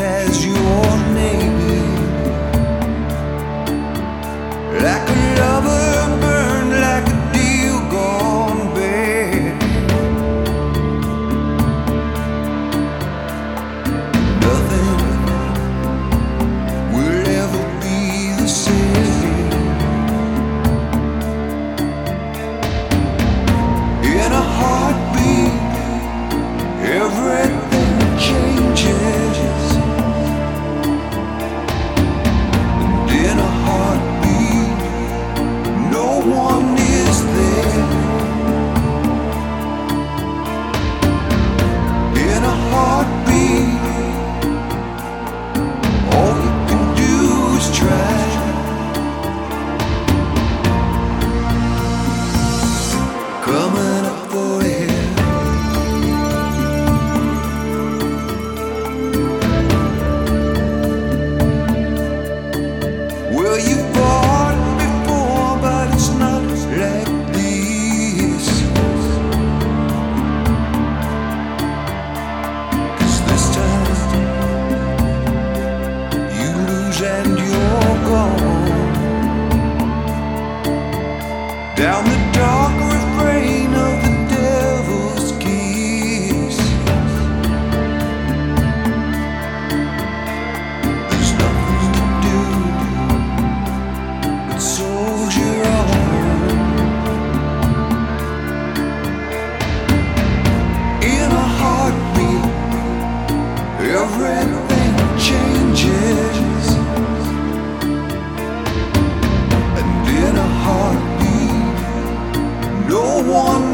as your name. Like a lover burned, like a deal gone bad. Nothing will ever be the same. In a heartbeat, everything changes. And in a heartbeat, no one is there. In a heartbeat, all you can do is try. Coming up for air. Well, you fought before, but it's not like this. 'Cause this time you lose and you're gone. Down the dark refrain of the devil's kiss. There's nothing to do but soldier on. In a heartbeat, everything changes. And in a heartbeat, no one